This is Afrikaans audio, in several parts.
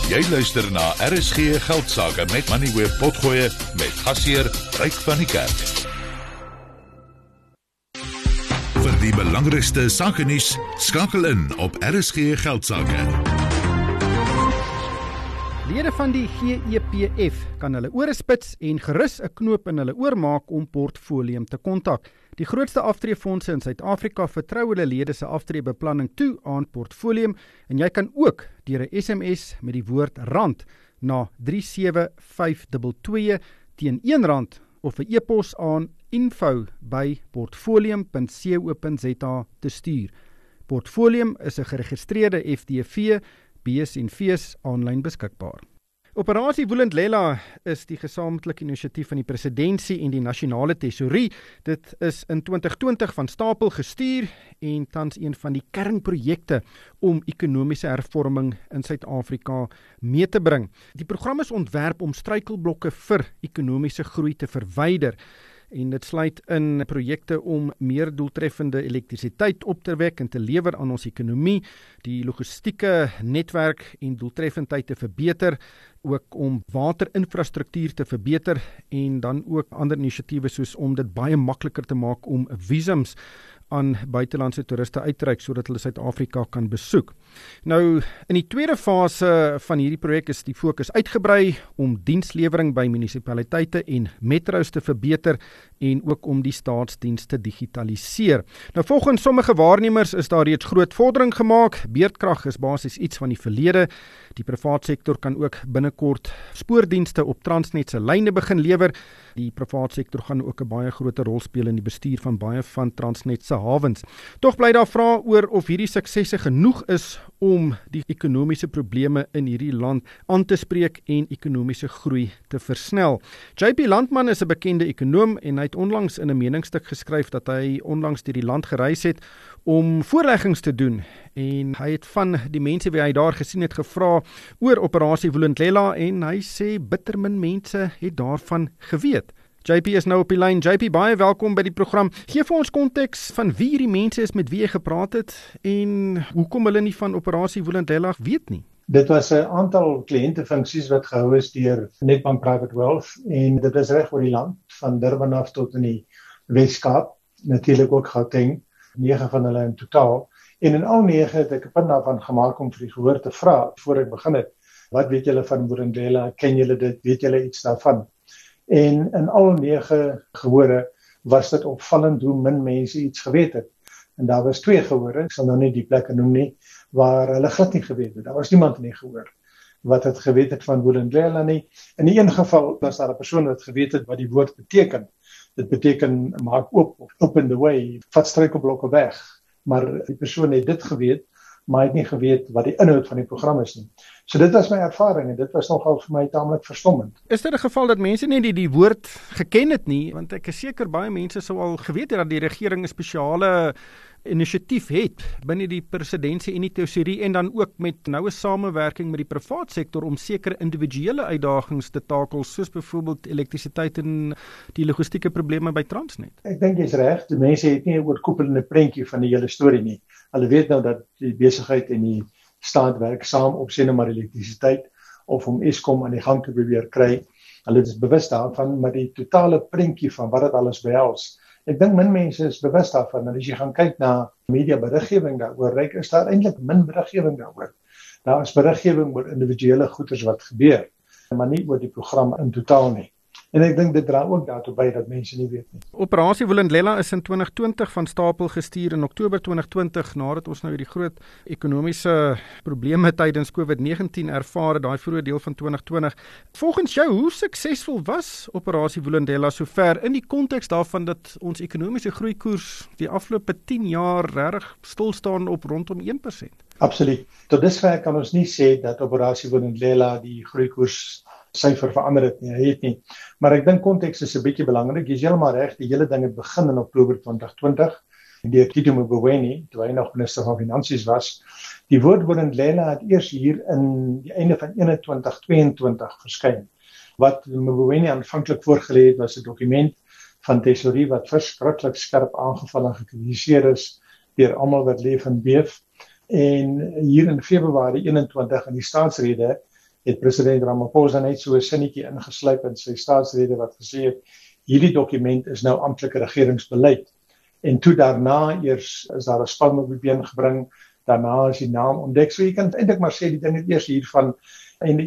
Jy luister na RSG Geldsaake met Money Web Potgoe met gasheer Ryk van die Kerk. Vir die belangrikste sakenuus, skakel in op RSG Geldsaake. Lede van die GEPF kan hulle ore spits en gerus 'n knoop in hulle oor maak om Portfolium te kontak. Die grootste aftreefondse in Suid-Afrika vertrou hulle lede se aftreebeplanning toe aan Portfolium en jy kan ook deur 'n SMS met die woord rand na 37522 teen R1 of 'n e-pos aan info@portfolium.co.za te stuur. Portfolium is 'n geregistreerde FDV, B's en V's aanlyn beskikbaar. Operasie Vulindlela is die gesamentlike inisiatief van die presidentsie en die nasionale tesourie. Dit is in 2020 van stapel gestuur en tans een van die kernprojekte om ekonomiese hervorming in Suid-Afrika mee te bring. Die program is ontwerp om struikelblokke vir ekonomiese groei te verwyder. En dit sluit in projekte om meer doeltreffende elektrisiteit op te wek en te lewer aan ons ekonomie, die logistieke netwerk en doeltreffendheid te verbeter, ook om waterinfrastruktuur te verbeter en dan ook ander inisiatiewe soos om dit baie makliker te maak om visums aan buitelandse toeriste uitreik sodat hulle Suid-Afrika kan besoek. Nou, in die tweede fase van hierdie projek is die fokus uitgebrei om dienslewering by munisipaliteite en metro's te verbeter en ook om die staatsdiens te digitaliseer. Nou, volgens sommige waarnemers is daar reeds groot vordering gemaak. Beerdkrag is basies iets van die verlede. Die privaat sektor kan ook binnekort spoordienste op Transnet se lyne begin lewer. Die privaat sektor gaan ook 'n baie groot rol speel in die bestuur van baie van Transnet se hawens. Tog bly daar vrae oor of hierdie suksesse genoeg is om die ekonomiese probleme in hierdie land aan te spreek en ekonomiese groei te versnel. JP Landman is 'n bekende ekonoom en hy het onlangs in 'n meningsstuk geskryf dat hy onlangs deur die land gereis het om voorleggings te doen en hy het van die mense wie hy daar gesien het gevra oor Operasie Vulindlela en hy sê bitter min mense het daarvan geweet. JP is nou op die lyn. JP, baie welkom by die program. Gee vir ons konteks van wie hierdie mense is met wie jy gepraat het en hoekom hulle nie van Operasie Vulindlela weet nie. Dit was 'n aantal kliëntefunksies wat gehou is deur Nedbank Private Wealth en dit is reg oor die land, van Durban af tot in die Weskaap, natuurlik ook Gauteng, 9 van hulle in totaal. En in al 9 het ek 'n punt daarvan gemaak om vir die gehoor te vra voor ek begin het. Wat weet julle van Vulindlela? Ken julle dit? Weet julle iets daarvan? En in al 9 gehore was dit opvallend hoe min mense iets geweet het. En daar was 2 gehore, ek sal nou nie die plekke noem nie, waar hulle glad nie geweet het. Daar was niemand in die gehoor wat het geweet het van Vulindlela nie. In die een geval was daar 'n persoon wat geweet het wat die woord beteken. Dit beteken maak open the way, vat struikelblokke weg. Maar die persoon het dit geweet, maar hy het nie geweet wat die inhoud van die program is nie. So dit was my ervaring en dit was nogal vir my taamlik verstommend. Is dit 'n geval dat mense nie die woord geken het nie? Want ek is seker baie mense sou al geweet het dat die regering 'n spesiale inisiatief het binne die presidentsie en die tesourie en dan ook met noue samewerking met die privaat sektor om sekere individuele uitdagings te takel, soos byvoorbeeld elektrisiteit en die logistieke probleme by Transnet. Ek dink jy's reg, die mense het nie 'n oorkoepelende prentjie van die hele storie nie. Hulle weet nou dat die besigheid en die staat werk saam op sê nou maar elektrisiteit of om Eskom aan die gang te probeer kry. Hulle is bewus daarvan, maar die totale prentjie van wat dit alles behels. Ek dink min mense is bewus daarvan. En as jy gaan kyk na media beriggewing daaroor, is daar eintlik min beriggewing daaroor. Daar is beriggewing oor individuele goeders wat gebeur, maar nie oor die program in totaal nie. En ek dink dit dra ook daartoe by dat mense nie weet nie. Operasie Vulindlela is in 2020 van stapel gestuur in Oktober 2020 nadat ons nou die groot ekonomiese probleme tydens COVID-19 ervaar het, daai vroeë deel van 2020. Volgens jou, hoe suksesvol was Operasie Vulindlela sover in die konteks daarvan dat ons ekonomiese groeikoers die afgelope 10 jaar regtig stil staan op rondom 1%? Absoluut. Tot dusver kan ons nie sê dat Operasie Vulindlela die groeikoers syfer verander het nie, hy het nie. Maar ek dink konteks is 'n bietjie belangrik. Jy is heeltemal reg, die hele ding het begin in Oktober 2020 deur Tito Mboweni, toe hy nog minister van Finansies was. Die woord Vulindlela het eers hier in die einde van 2021-22 verskyn. Wat Mboweni aanvanklik voorgelê het, was 'n dokument van tesourie wat verskriklik skerp aangeval en gekritiseer is deur almal wat leef en beef. En hier in Februarie 21 in die staatsrede het president Ramaphosa net so 'n sinnetjie ingeslyp in sy staatsrede wat gesê het, hierdie dokument is nou amptelike regeringsbeleid. En toe daarna eers is daar 'n span op die been gebring, daarna is die naam ontdek. So jy kan eintlik maar sê die ding het eers hier van einde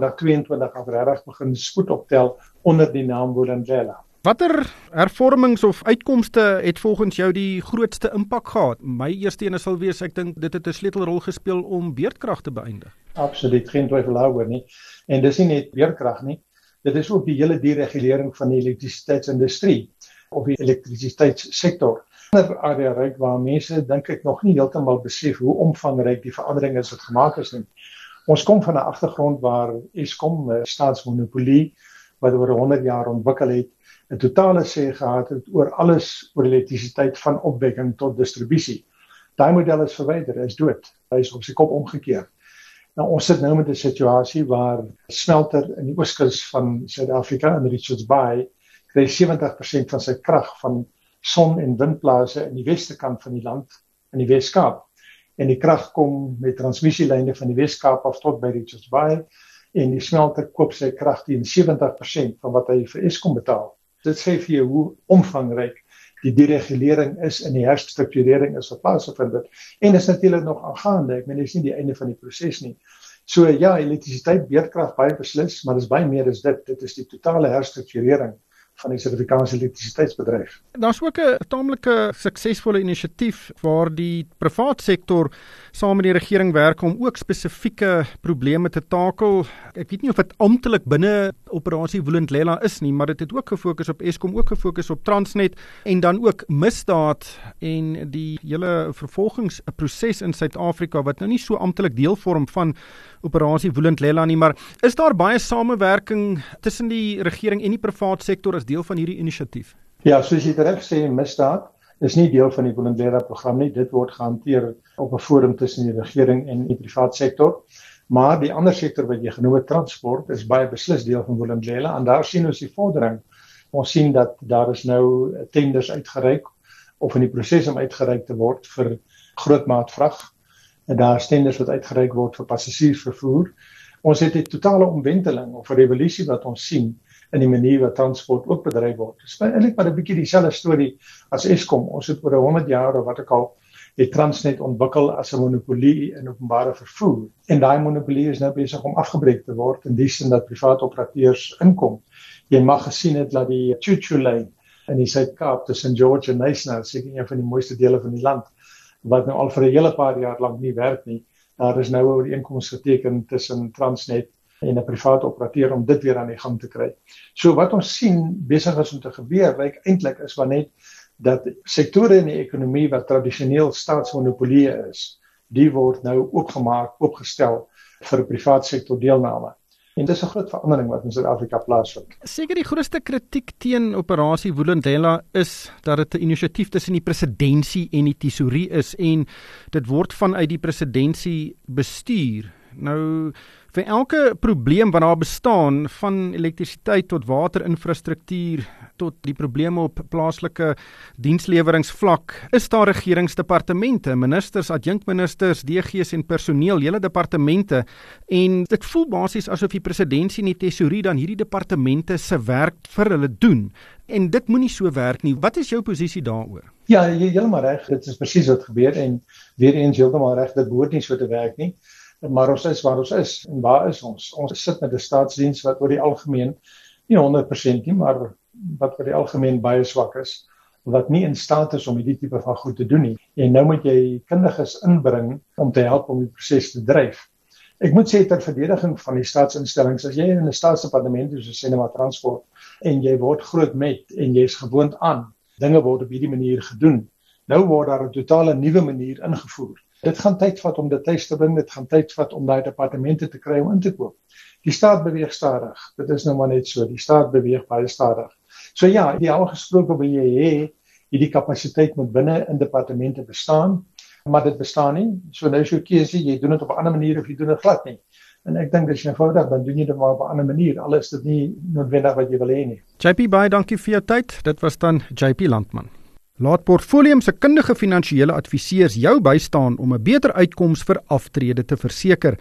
21-22 af regtig begin spoed optel onder die naam Vulindlela. Watter hervormings of uitkomste het volgens jou die grootste impak gehad? My eerste ene sal wees, ek dink dit het 'n sleutelrol gespeel om beerdkrag te beëindig. Absoluut, geen twyfel daaroor nie. En dis nie net beerdkrag nie, dit is ook die hele deregulering van die elektrisiteitsindustrie of die elektrisiteitssektor. 'n area ryk waar mense dink ek nog nie heeltemal besef hoe omvangryk die verandering is wat gemaak is nie. Ons kom van 'n agtergrond waar Eskom, 'n staatsmonopolie wat oor 100 jaar ontwikkel het, 'n totale sê gehad het oor alles oor elektrisiteit van opwekking tot distribusie. Daai model is verwyder, hy is dood. Hy is op sy kop omgekeer. Nou ons sit nou met 'n situasie waar smelter in die ooskus van Suid-Afrika in Richards Bay kry 70% van sy krag van son- en windplase in die weste kant van die land in die Wes-Kaap. En die krag kom met transmissielyne van die Wes-Kaap af tot by Richards Bay en die smelter koop sy krag teen 70% van wat hy vir Eskom betaal. Dit sê vir jou hoe omvangryk die deregulering is en die herstrukturering is wat plaasgevind het. En dit is natuurlik nog aangaande. Ek meen dit is nie die einde van die proses nie. So ja, elektrisiteit, beerdkrag baie beslis, maar dit is baie meer as dit. Dit is die totale herstrukturering van die Suid-Afrikaanse elektrisiteitsbedryf. Daar's ook 'n taamlike suksesvolle inisiatief waar die privaat sektor saam met die regering werk om ook spesifieke probleme te takel. Ek weet nie of dit amptelik binne operasie Vulindlela is nie, maar dit het ook gefokus op Eskom, ook gefokus op Transnet en dan ook misdaad en die hele vervolgingsproses in Suid-Afrika wat nou nie so amptelik deel vorm van operasie Vulindlela nie, maar is daar baie samewerking tussen die regering en die privaat sektor as deel van hierdie inisiatief? Ja, soos jy reg sê, misdaad is nie deel van die Vulindlela program nie. Dit word gehanteer op 'n forum tussen die regering en die privaat sektor. Maar die ander sektor wat jy genoem het, transport, is baie beslis deel van Vulindlela en daar sien ons die vordering. Ons sien dat daar is nou tenders uitgereik of in die proses om uitgereik te word vir grootmaatvrag. En daar is tenders wat uitgereik word vir passasiersvervoer. Ons het 'n totale omwenteling of 'n revolusie wat ons sien in die manier wat transport ook bedryf word. Dit is eintlik maar 'n bietjie dieselfde storie as Eskom. Ons het oor 100 jaar of wat ek al het Transnet ontwikkel as 'n monopolie in openbare vervoer. En daai monopolie is nou besig om afgebreek te word in die sin dat private operateurs inkom. Jy mag gesien het dat die Choo-Choo-lyn in die Suid-Kaap tussen George en Knysna, seker een van die mooiste dele van die land, wat nou al vir 'n hele paar jaar lank nie werk nie. Daar is nou 'n ooreenkoms geteken tussen Transnet en 'n private operateur om dit weer aan die gang te kry. So wat ons sien besig is om te gebeur, lyk eintlik is wanneer dat sektore in die ekonomie wat tradisioneel staatsmonopolieë is, die word nou oopgemaak, oopgestel vir privaat sektor deelname. En dis 'n groot verandering wat in Suid-Afrika plaasvind. Seker die grootste kritiek teen operasie Vulindlela is dat dit 'n inisiatief tussen die presidentskap en die tesourie is en dit word vanuit die presidentskap bestuur. Nou vir elke probleem wat daar bestaan, van elektrisiteit tot waterinfrastruktuur tot die probleme op plaaslike diensleweringsvlak, is daar regeringsdepartemente, ministers, adjunkministers, DG's en personeel, hele departemente, en dit voel basies asof die presidentskap en die tesourie dan hierdie departemente se werk vir hulle doen. En dit moenie so werk nie. Wat is jou posisie daaroor? Ja, jy heeltemal reg, dit is presies wat gebeur en weer eens heeltemal reg, dit behoort nie so te werk nie. Maar ons is waar ons is. En waar is ons? Ons sit met 'n staatsdiens wat oor die algemeen, nie 100% nie, maar wat oor die algemeen baie swak is, wat nie in staat is om hierdie tipe van goed te doen nie. En nou moet jy kundiges inbring om te help om die proses te dryf. Ek moet sê ter verdediging van die staatsinstellings, as jy in 'n staatsdepartement is, soos Cinema Transport, en jy word groot met en jy is gewoond aan, dinge word op hierdie manier gedoen. Nou word daar 'n totale nuwe manier ingevoer. Dit gaan tyd vat om dit tuis te bring, dit gaan tyd vat om daai departemente te kry om in te koop. Die staat beweeg stadig, dit is nou maar net so, die staat beweeg baie stadig. So ja, ideaal gesproke wil jy hê, hierdie kapasiteit moet binne in departemente bestaan, maar dit bestaan nie, so nou is jou keuse, jy doen dit op 'n ander manier of jy doen dit glad nie. En ek dink dis eenvoudig, dan doen jy dit maar op 'n ander manier, al is dit nie noodwendig wat jy wil hê nie. JP, baie dankie vir jou tyd, dit was dan JP Landman. Laat Portfolium se kundige finansiële adviseurs jou bystaan om 'n beter uitkoms vir aftrede te verseker.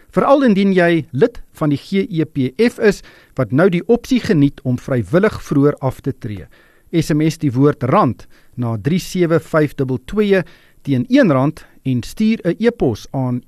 Veral indien jy lid van die GEPF is, wat nou die opsie geniet om vrywillig vroeër af te tree. SMS die woord rand na 37522 teen R1 en stuur 'n e-pos aan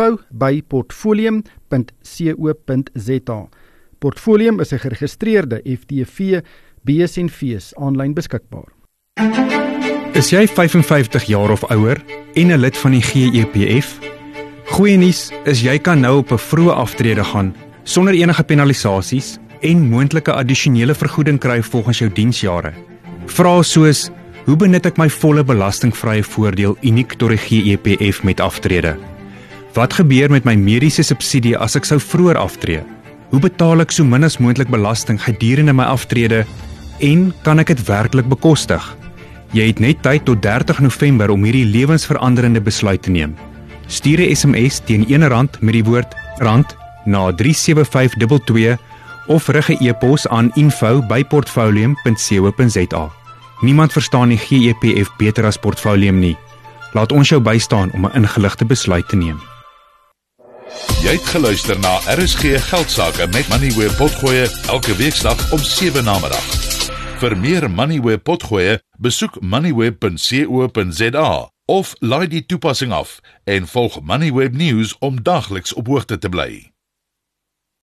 info@portfolium.co.za. Portfolium is 'n geregistreerde FDV BS&V's aanlyn beskikbaar. Is jy 55 jaar of ouer en 'n lid van die GEPF? Goeie nuus is jy kan nou op 'n vroeë aftrede gaan sonder enige penalisasies en moontlike addisionele vergoeding kry volgens jou diensjare. Vrae soos: hoe benut ek my volle belastingvrye voordeel uniek tot die GEPF met aftrede? Wat gebeur met my mediese subsidie as ek sou vroeër aftree? Hoe betaal ek so min as moontlik belasting gedurende my aftrede en kan ek dit werklik bekostig? Jy het net tyd tot 30 November om hierdie lewensveranderende besluit te neem. Stuur 'n SMS teen R1 met die woord rand na 37522 of rig 'n e-pos aan info@portfolium.co.za. Niemand verstaan die GEPF beter as Portfolium nie. Laat ons jou bystaan om 'n ingeligte besluit te neem. Jy het geluister na RSG Geldsaake met Moneyweb Potgoe elke weekdag om 7 namiddag. Vir meer Moneyweb Potgoe, besoek moneyweb.co.za of laai die toepassing af en volg Moneyweb News om dagliks op hoogte te bly.